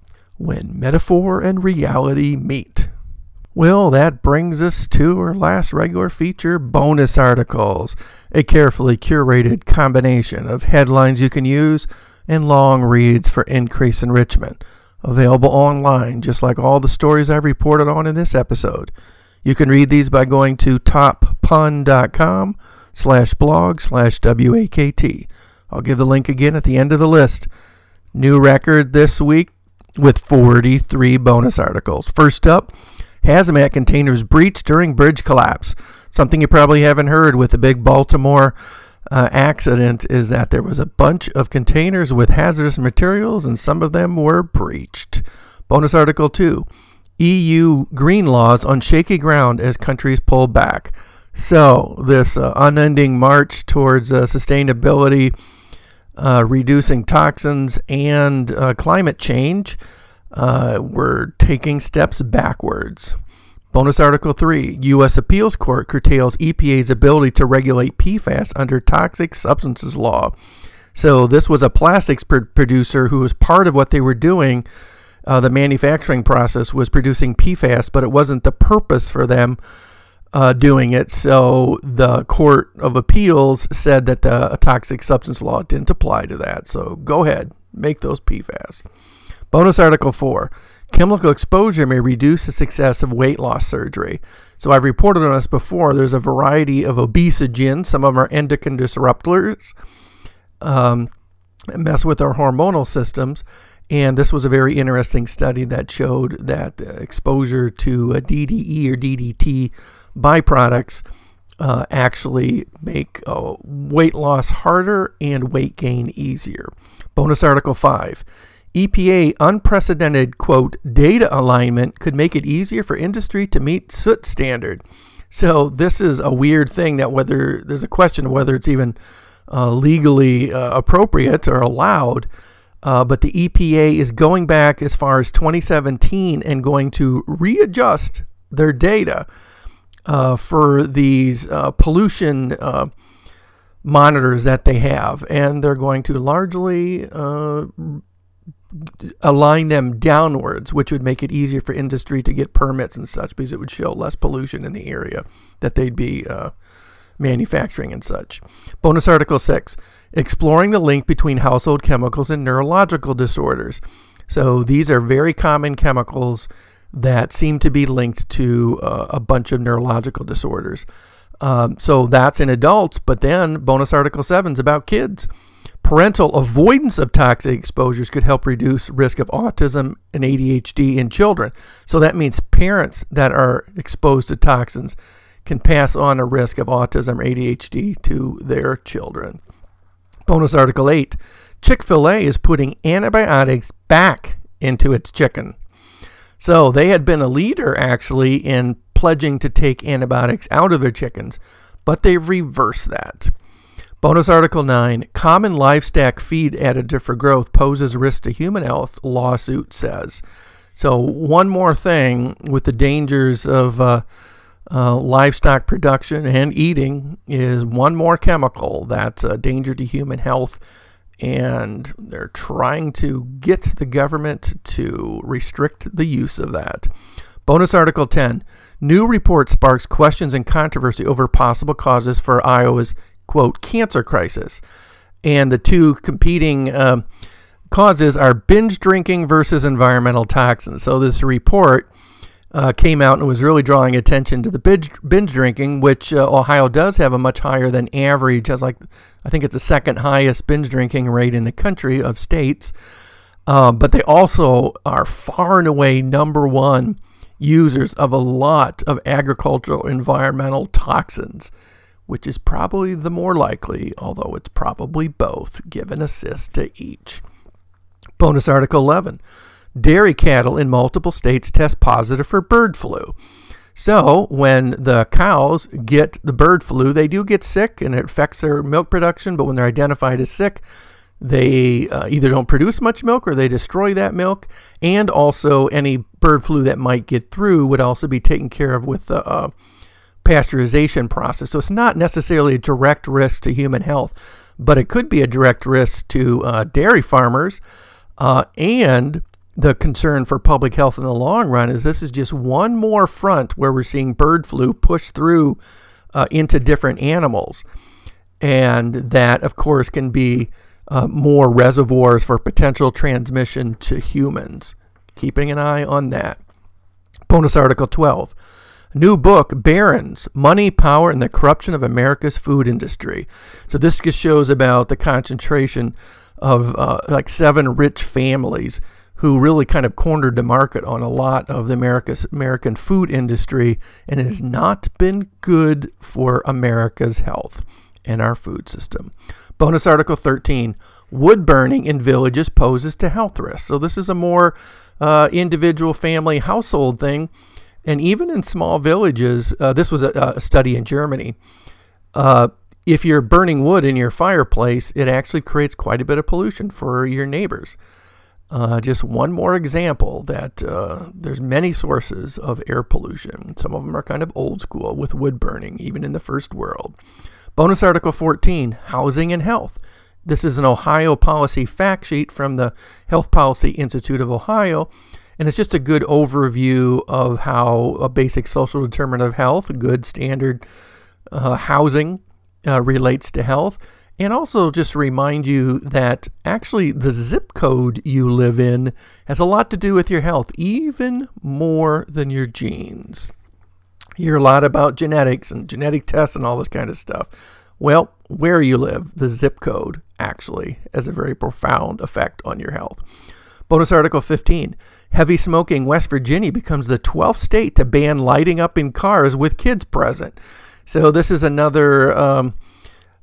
Speaker 1: When metaphor and reality meet. Well, that brings us to our last regular feature, bonus articles, a carefully curated combination of headlines you can use and long reads for increased enrichment. Available online, just like all the stories I've reported on in this episode. You can read these by going to toppun.com slash blog slash W-A-K-T. I'll give the link again at the end of the list. New record this week with forty-three bonus articles. First up, hazmat containers breached during bridge collapse. Something you probably haven't heard with the big Baltimore uh, accident is that there was a bunch of containers with hazardous materials and some of them were breached. Bonus article two, E U green laws on shaky ground as countries pull back. So this uh, unending march towards uh, sustainability, uh, reducing toxins, and uh, climate change, uh, we're taking steps backwards. Bonus article three, U S Appeals Court curtails E P A's ability to regulate P FAS under toxic substances law. So this was a plastics pr- producer who was part of what they were doing. Uh, the manufacturing process was producing P FAS, but it wasn't the purpose for them uh, doing it. So the Court of Appeals said that the toxic substance law didn't apply to that. So go ahead, make those P FAS. Bonus article four, chemical exposure may reduce the success of weight loss surgery. So I've reported on this before. There's a variety of obesogens. Some of them are endocrine disruptors, um, mess with our hormonal systems. And this was a very interesting study that showed that uh, exposure to uh, D D E or D D T byproducts uh, actually make uh, weight loss harder and weight gain easier. Bonus article five. E P A unprecedented, quote, data alignment could make it easier for industry to meet soot standard. So this is a weird thing that whether there's a question of whether it's even uh, legally uh, appropriate or allowed. Uh, but the E P A is going back as far as twenty seventeen and going to readjust their data uh, for these uh, pollution uh, monitors that they have. And they're going to largely uh, align them downwards, which would make it easier for industry to get permits and such, because it would show less pollution in the area that they'd be uh, manufacturing and such. Bonus Article six, exploring the link between household chemicals and neurological disorders. So these are very common chemicals that seem to be linked to uh, a bunch of neurological disorders. Um, so that's in adults, but then Bonus Article seven is about kids. Parental avoidance of toxic exposures could help reduce risk of autism and A D H D in children. So that means parents that are exposed to toxins can pass on a risk of autism or A D H D to their children. Bonus Article eight, Chick-fil-A is putting antibiotics back into its chicken. So they had been a leader, actually, in pledging to take antibiotics out of their chickens, but they've reversed that. Bonus Article nine, common livestock feed additive for growth poses risk to human health, lawsuit says. So one more thing with the dangers of uh, uh, livestock production and eating is one more chemical that's a danger to human health, and they're trying to get the government to restrict the use of that. Bonus Article ten, new report sparks questions and controversy over possible causes for Iowa's, quote, cancer crisis. And the two competing um, causes are binge drinking versus environmental toxins. So this report uh, came out and was really drawing attention to the binge, binge drinking, which uh, Ohio does have a much higher than average, has like, I think it's the second highest binge drinking rate in the country of states. Uh, but they also are far and away number one users of a lot of agricultural environmental toxins, which is probably the more likely, although it's probably both, give an assist to each. Bonus Article eleven, dairy cattle in multiple states test positive for bird flu. So when the cows get the bird flu, they do get sick and it affects their milk production, but when they're identified as sick, they uh, either don't produce much milk or they destroy that milk, and also any bird flu that might get through would also be taken care of with the uh, pasteurization process. So it's not necessarily a direct risk to human health, but it could be a direct risk to uh, dairy farmers. Uh, and the concern for public health in the long run is this is just one more front where we're seeing bird flu push through uh, into different animals. And that, of course, can be uh, more reservoirs for potential transmission to humans. Keeping an eye on that. Bonus Article twelve. New book, Barron's, Money, Power, and the Corruption of America's Food Industry. So this just shows about the concentration of uh, like seven rich families who really kind of cornered the market on a lot of the America's American food industry, and it has not been good for America's health and our food system. Bonus Article thirteen, wood burning in villages poses to health risks. So this is a more uh, individual family household thing. And even in small villages, uh, this was a, a study in Germany, uh, if you're burning wood in your fireplace, it actually creates quite a bit of pollution for your neighbors. Uh, just one more example that uh, there's many sources of air pollution. Some of them are kind of old school with wood burning, even in the first world. Bonus Article fourteen, housing and health. This is an Ohio policy fact sheet from the Health Policy Institute of Ohio. And it's just a good overview of how a basic social determinant of health, good standard uh, housing uh, relates to health. And also just remind you that actually the zip code you live in has a lot to do with your health, even more than your genes. You hear a lot about genetics and genetic tests and all this kind of stuff. Well, where you live, the zip code actually has a very profound effect on your health. Bonus Article fifteen. Heavy smoking. West Virginia becomes the twelfth state to ban lighting up in cars with kids present. So this is another um,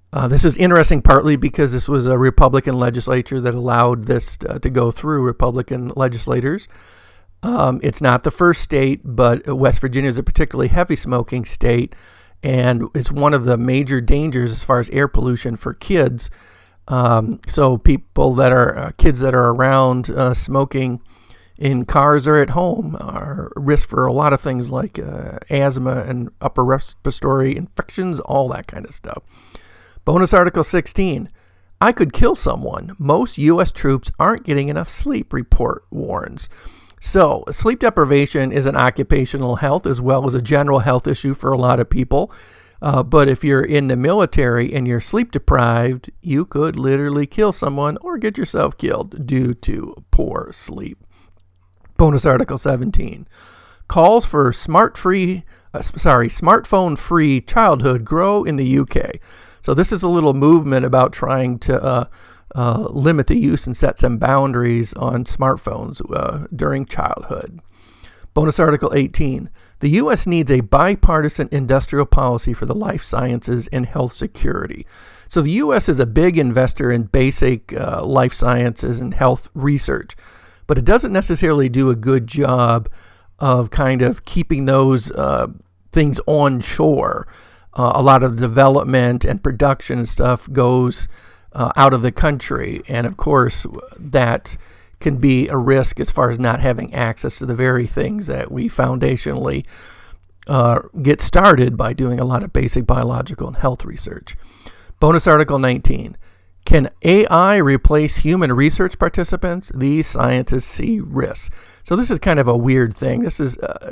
Speaker 1: Uh, this is interesting partly because this was a Republican legislature that allowed this uh, to go through, Republican legislators. Um, it's not the first state, but West Virginia is a particularly heavy smoking state, and it's one of the major dangers as far as air pollution for kids. Um, so people that are, uh, kids that are around uh, smoking in cars or at home are at risk for a lot of things like uh, asthma and upper respiratory infections, all that kind of stuff. Bonus Article sixteen. I could kill someone. Most U S troops aren't getting enough sleep, report warns. So sleep deprivation is an occupational health as well as a general health issue for a lot of people. Uh, but if you're in the military and you're sleep deprived, you could literally kill someone or get yourself killed due to poor sleep. Bonus Article seventeen. Calls for smart free, uh, sorry, smartphone-free childhood grow in the U K. So this is a little movement about trying to uh, uh, limit the use and set some boundaries on smartphones uh, during childhood. Bonus Article eighteen. The U S needs a bipartisan industrial policy for the life sciences and health security. So the U S is a big investor in basic uh, life sciences and health research, but it doesn't necessarily do a good job of kind of keeping those uh, things onshore. Uh, a lot of the development and production and stuff goes uh, out of the country. And of course, that can be a risk as far as not having access to the very things that we foundationally uh, get started by doing a lot of basic biological and health research. Bonus Article nineteen. Can A I replace human research participants? These scientists see risks. So this is kind of a weird thing. This is, uh,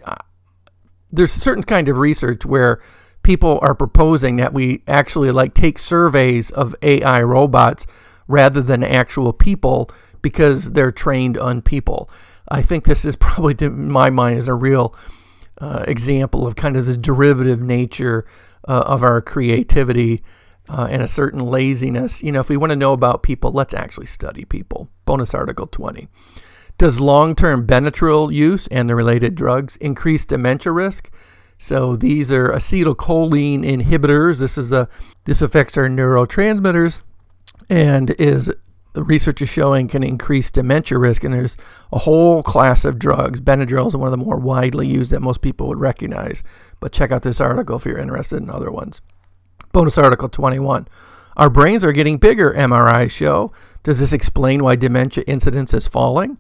Speaker 1: there's a certain kind of research where people are proposing that we actually like take surveys of A I robots rather than actual people because they're trained on people. I think this is probably, to my mind, is a real uh, example of kind of the derivative nature uh, of our creativity uh, and a certain laziness. You know, if we want to know about people, let's actually study people. Bonus Article twenty. Does long-term Benadryl use and the related drugs increase dementia risk? So these are acetylcholine inhibitors. This is a this affects our neurotransmitters and is the research is showing can increase dementia risk. And there's a whole class of drugs. Benadryl is one of the more widely used that most people would recognize. But check out this article if you're interested in other ones. Bonus Article twenty-one. Our brains are getting bigger, M R Is show. Does this explain why dementia incidence is falling?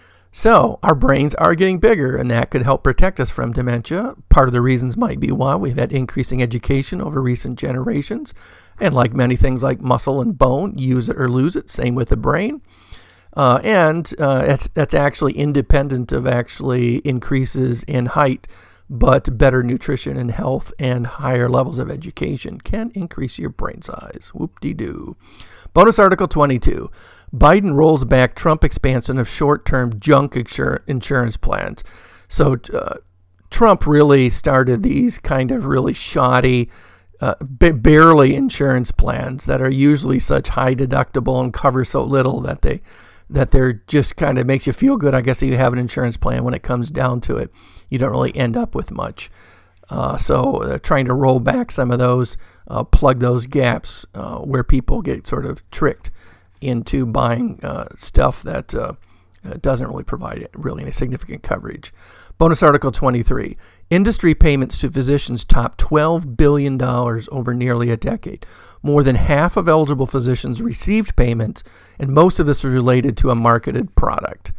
Speaker 1: So our brains are getting bigger, and that could help protect us from dementia. Part of the reasons might be why we've had increasing education over recent generations. And like many things like muscle and bone, use it or lose it. Same with the brain. Uh, and uh, that's, that's actually independent of actually increases in height, but better nutrition and health and higher levels of education can increase your brain size. Whoop-de-doo. Bonus Article twenty-two. Biden rolls back Trump expansion of short-term junk insur- insurance plans. So uh, Trump really started these kind of really shoddy, uh, b- barely insurance plans that are usually such high deductible and cover so little that they that they're just kind of makes you feel good. I guess if you have an insurance plan, when it comes down to it, you don't really end up with much. Uh, so uh, trying to roll back some of those, uh, plug those gaps uh, where people get sort of tricked into buying uh, stuff that uh, doesn't really provide really any significant coverage. Bonus Article twenty-three. Industry payments to physicians top twelve billion dollars over nearly a decade. More than half of eligible physicians received payments, and most of this was related to a marketed product.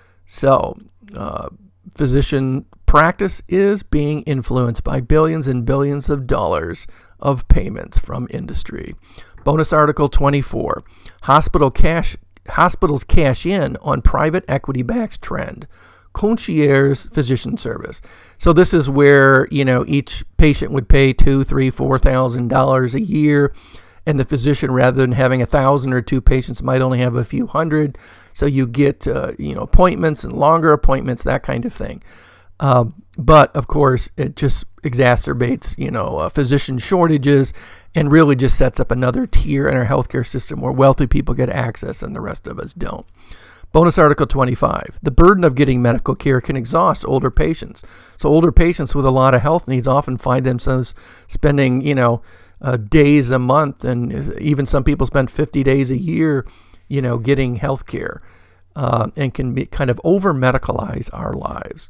Speaker 1: So, uh, physician practice is being influenced by billions and billions of dollars of payments from industry. Bonus Article twenty-four. Hospital cash, hospitals cash in on private equity-backed trend. Concierge physician service. So this is where, you know, each patient would pay two, three, four thousand dollars a year, and the physician, rather than having a thousand or two patients, might only have a few hundred. So you get, uh, you know, appointments and longer appointments, that kind of thing. Uh, but of course, it just exacerbates, you know, uh, physician shortages, and really just sets up another tier in our healthcare system where wealthy people get access and the rest of us don't. Bonus Article twenty-five. The burden of getting medical care can exhaust older patients. So older patients with a lot of health needs often find themselves spending, you know, uh, days a month, and even some people spend fifty days a year, you know, getting health care, uh, and can be kind of over-medicalize our lives.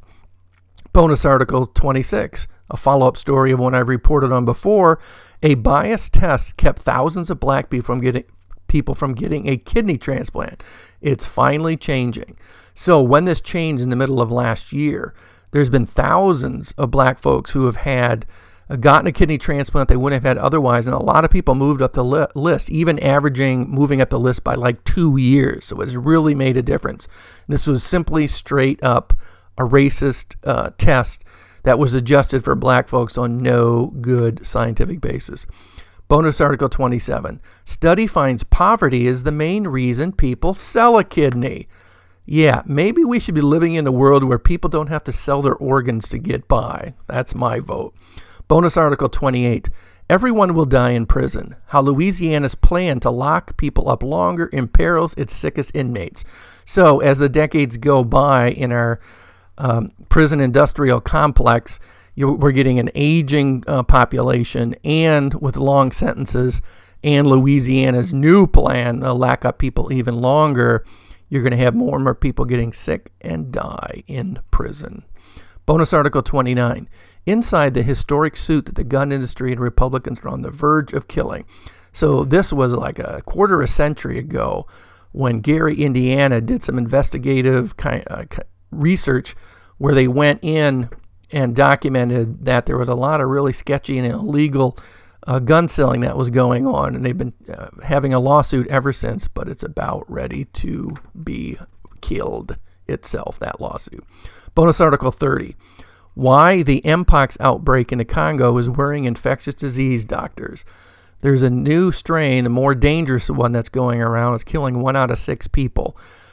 Speaker 1: Bonus article twenty-six, a follow-up story of one I've reported on before. A biased test kept thousands of black people from getting people from getting a kidney transplant. It's finally changing. So when this changed in the middle of last year, there's been thousands of black folks who have had uh, gotten a kidney transplant they wouldn't have had otherwise, and a lot of people moved up the li- list, even averaging moving up the list by like two years. So it's really made a difference. This was simply straight up a racist uh, test that was adjusted for black folks on no good scientific basis. Bonus article twenty-seven. Study finds poverty is the main reason people sell a kidney. Yeah, maybe we should be living in a world where people don't have to sell their organs to get by. That's my vote. Bonus article twenty-eight. Everyone will die in prison. How Louisiana's plan to lock people up longer imperils its sickest inmates. So as the decades go by in our um, prison industrial complex, you, we're getting an aging uh, population, and with long sentences, and Louisiana's new plan to lock up people even longer, you're going to have more and more people getting sick and die in prison. Bonus article twenty-nine. Inside the historic suit that the gun industry and Republicans are on the verge of killing. So this was like a quarter of a century ago when Gary, Indiana did some investigative kind of research where they went in and documented that there was a lot of really sketchy and illegal uh, gun selling that was going on. And they've been uh, having a lawsuit ever since, but it's about ready to be killed itself, that lawsuit. Bonus article thirty. Why the Mpox outbreak in the Congo is worrying infectious disease doctors. There's a new strain, a more dangerous one that's going around. It's killing one out of six people.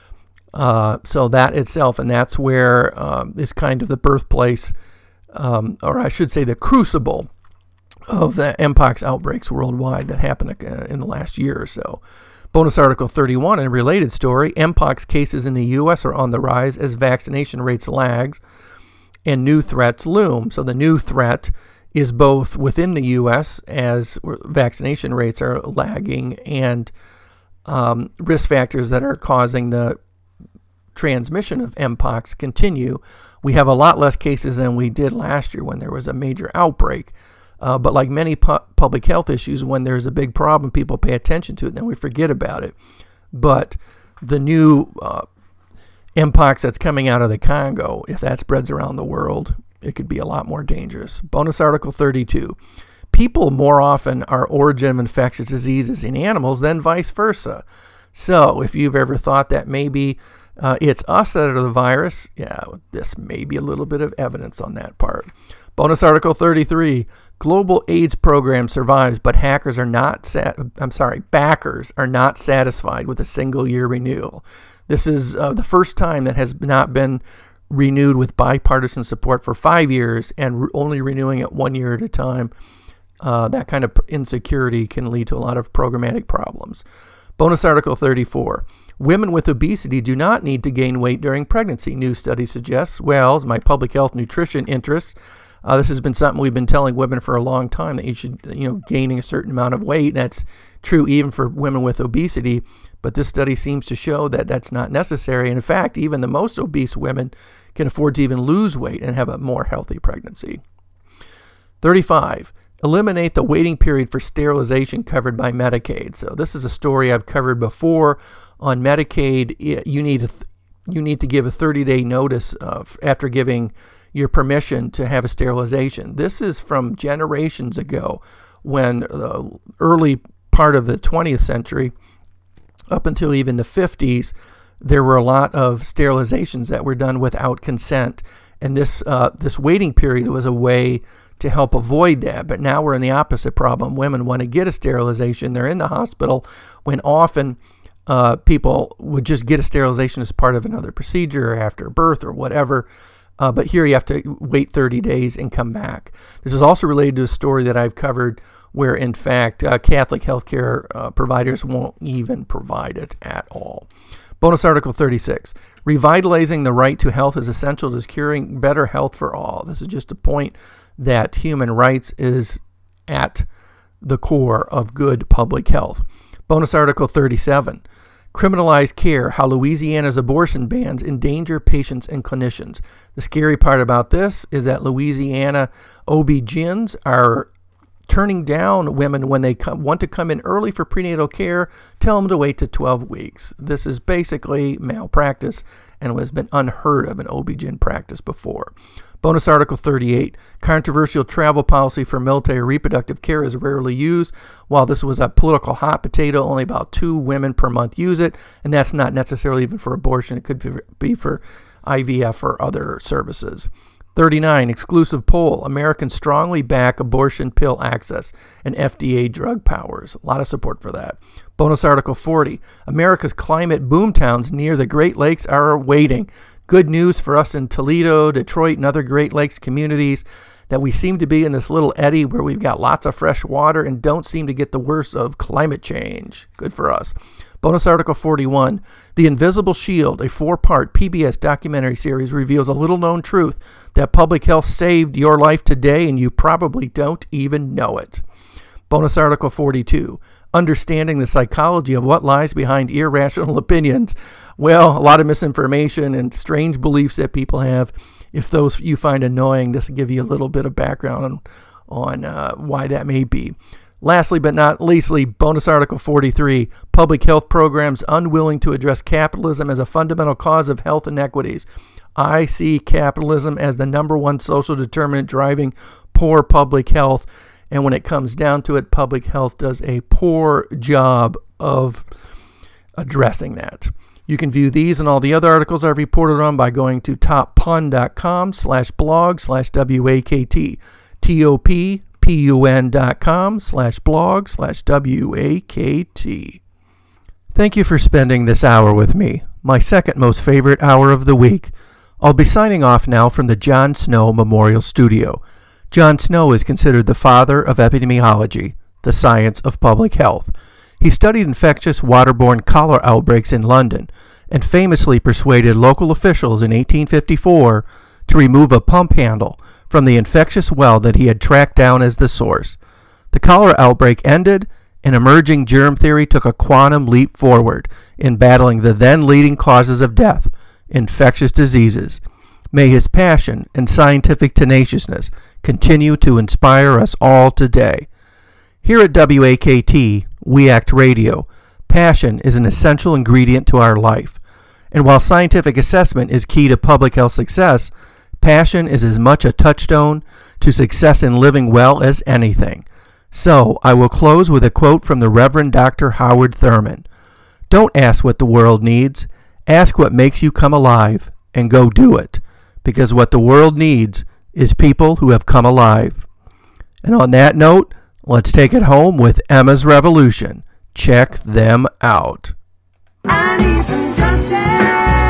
Speaker 1: Uh, so that itself, and that's where um, is kind of the birthplace, um, or I should say the crucible of the Mpox outbreaks worldwide that happened in the last year or so. Bonus article thirty-one, in a related story, Mpox cases in the U S are on the rise as vaccination rates lags and new threats loom. So the new threat is both within the U S as vaccination rates are lagging, and um, risk factors that are causing the transmission of Mpox continue. We have a lot less cases than we did last year when there was a major outbreak. Uh, but like many pu- public health issues, when there's a big problem, people pay attention to it, and then we forget about it. But the new uh, Mpox that's coming out of the Congo, if that spreads around the world, it could be a lot more dangerous. Bonus article thirty-two. People more often are origin of infectious diseases in animals than vice versa. So if you've ever thought that maybe uh, it's us that are the virus, yeah, this may be a little bit of evidence on that part. Bonus article thirty-three. Global AIDS program survives, but hackers are not sat. I'm sorry, backers are not satisfied with a single year renewal. This is uh, the first time that has not been renewed with bipartisan support for five years and re- only renewing it one year at a time. Uh, that kind of insecurity can lead to a lot of programmatic problems. Bonus article thirty-four. Women with obesity do not need to gain weight during pregnancy, new study suggests. Well, my public health nutrition interests, uh, this has been something we've been telling women for a long time, that you should, you know, gaining a certain amount of weight. That's true even for women with obesity. But this study seems to show that that's not necessary. And in fact, even the most obese women can afford to even lose weight and have a more healthy pregnancy. thirty-five. Eliminate the waiting period for sterilization covered by Medicaid. So this is a story I've covered before. On Medicaid, you need a th- you need to give a thirty-day notice of, after giving your permission to have a sterilization. This is from generations ago, when the early part of the twentieth century, up until even the fifties, there were a lot of sterilizations that were done without consent. And this uh, this waiting period was a way to help avoid that. But now we're in the opposite problem. Women want to get a sterilization. They're in the hospital when often uh, people would just get a sterilization as part of another procedure or after birth or whatever. Uh, but here you have to wait thirty days and come back. This is also related to a story that I've covered where, in fact, uh, Catholic healthcare uh, providers won't even provide it at all. Bonus article thirty-six. Revitalizing the right to health is essential to securing better health for all. This is just a point that human rights is at the core of good public health. Bonus Article thirty-seven. Criminalized care, how Louisiana's abortion bans endanger patients and clinicians. The scary part about this is that Louisiana O B G Y Ns are turning down women when they come, want to come in early for prenatal care, tell them to wait to twelve weeks. This is basically malpractice and has been unheard of in O B G Y N practice before. Bonus Article thirty-eight. Controversial travel policy for military reproductive care is rarely used. While this was a political hot potato, only about two women per month use it, and that's not necessarily even for abortion. It could be for I V F or other services. thirty-nine. Exclusive poll. Americans strongly back abortion pill access and F D A drug powers. A lot of support for that. Bonus Article forty. America's climate boomtowns near the Great Lakes are waiting. Good news for us in Toledo, Detroit, and other Great Lakes communities that we seem to be in this little eddy where we've got lots of fresh water and don't seem to get the worst of climate change. Good for us. Bonus Article forty-one. The Invisible Shield, a four-part P B S documentary series, reveals a little-known truth that public health saved your life today and you probably don't even know it. Bonus Article forty-two. Understanding the psychology of what lies behind irrational opinions. Well, a lot of misinformation and strange beliefs that people have. If those you find annoying, this will give you a little bit of background on, on uh, why that may be. Lastly but not leastly, Bonus Article forty-three, public health programs unwilling to address capitalism as a fundamental cause of health inequities. I see capitalism as the number one social determinant driving poor public health, and when it comes down to it, public health does a poor job of addressing that. You can view these and all the other articles I've reported on by going to toppun.com slash blog slash W-A-K-T. T-O-P-P-U-N dot com slash blog slash W-A-K-T. Thank you for spending this hour with me, my second most favorite hour of the week. I'll be signing off now from the John Snow Memorial Studio. John Snow is considered the father of epidemiology, the science of public health. He studied infectious waterborne cholera outbreaks in London and famously persuaded local officials in eighteen fifty-four to remove a pump handle from the infectious well that he had tracked down as the source. The cholera outbreak ended, and emerging germ theory took a quantum leap forward in battling the then leading causes of death, infectious diseases. May his passion and scientific tenaciousness continue to inspire us all today. Here at W A K T, We Act Radio, passion is an essential ingredient to our life. And while scientific assessment is key to public health success, passion is as much a touchstone to success in living well as anything. So, I will close with a quote from the Reverend Doctor Howard Thurman. Don't ask what the world needs. Ask what makes you come alive, and go do it. Because what the world needs is people who have come alive. And on that note, let's take it home with Emma's Revolution. Check them out. I need some justice.